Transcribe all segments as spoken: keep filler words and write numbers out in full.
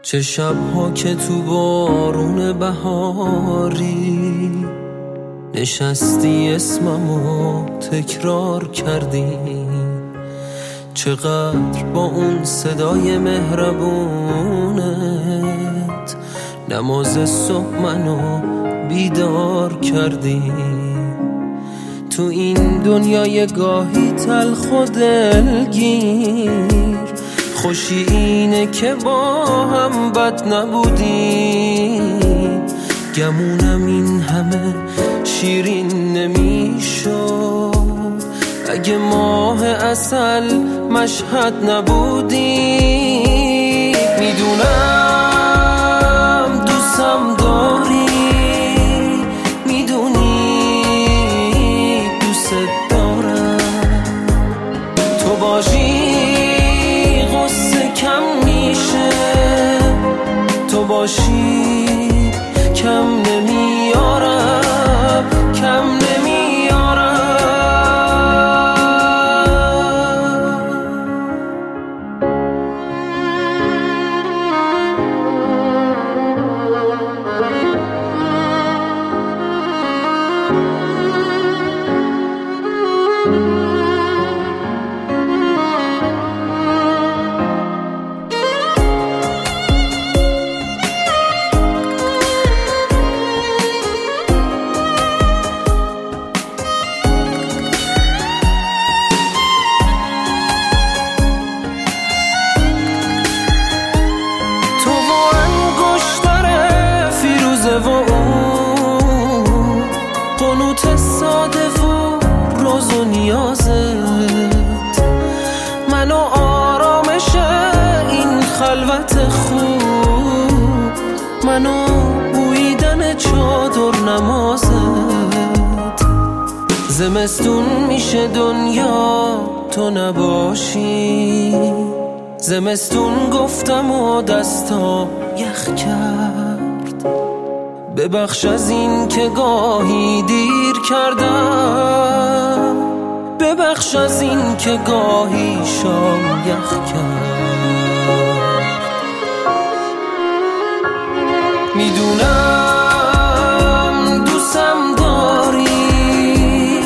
چه شب‌ها که تو بارون بهاری نشستی اسممو تکرار کردی، چقدر با اون صدای مهربونت نماز صبح منو بیدار کردی. تو این دنیای گاهی تلخ و دلگیر، خوشی اینه که با هم بد نبودیم. گمونم این همه شیرین نمیشد اگه ماه عسل مشهد نبودی. میدونم دوستم داری، میدونی دوست دارم، تو باشی غصه کم میشه، تو باشی کم نمیارم، کم نمیارم. و اون قنوت ساده و روز و نیازت، منو آرامش این خلوت خوب، منو بویدن چادر نمازت. زمستون میشه دنیا تو نباشی، زمستون گفتم و دستا یخ کرد. ببخش از این که گاهی دیر کردم، ببخش از این که گاهی شام یخ کرد. میدونم دوستم داری،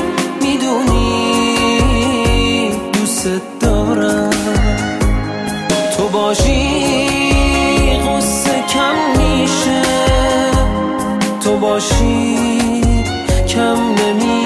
میدونی دوست دارم، تو باشی غصه کم میشه، تو باشی کم نمی